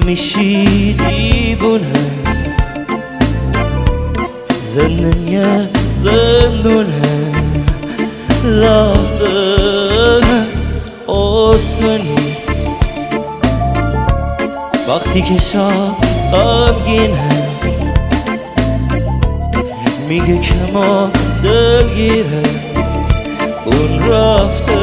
میشی دیوونه، زندگی زندونه، لحظه آسون نیست وقتی که شب غمگینه، میگه که ما دلگیره، اون رفته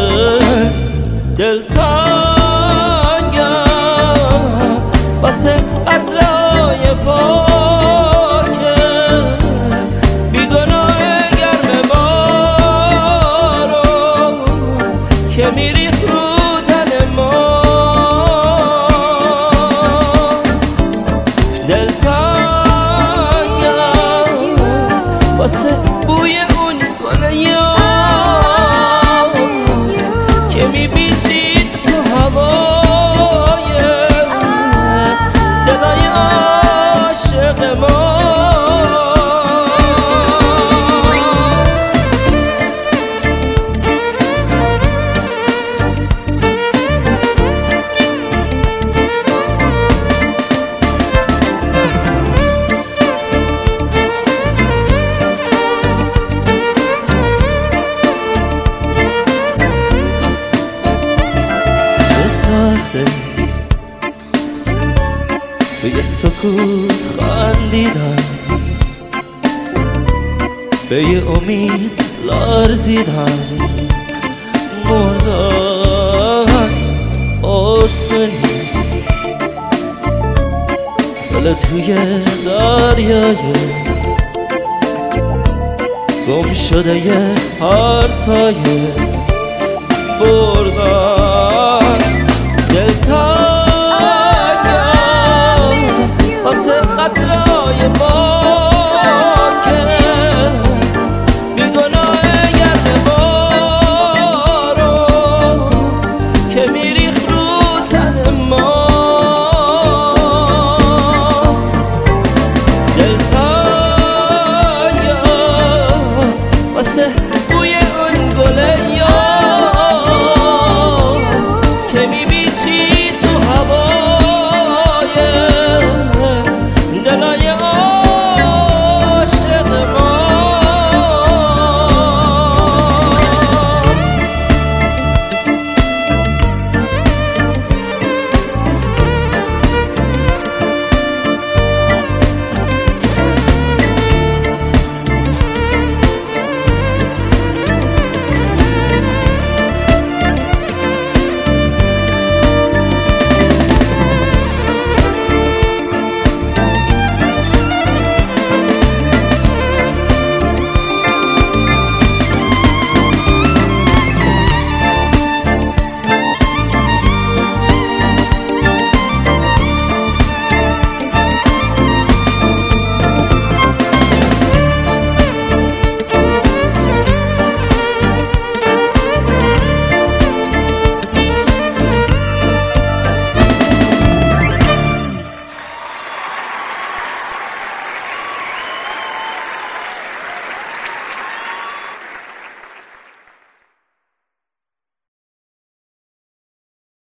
دلتنگم واسه قطرهای پاکه بیگناه گرم بارو که میریخ رو تن ما، دلتنگم واسه بوی اون گل یاس که میپیچید تو هوای دلای عاشق ما. سخته توی سکوت خندیدم، به یه امید لرزیدم، مردن آسون نیست، دل توی دریای گم شده یه هر سایه بردن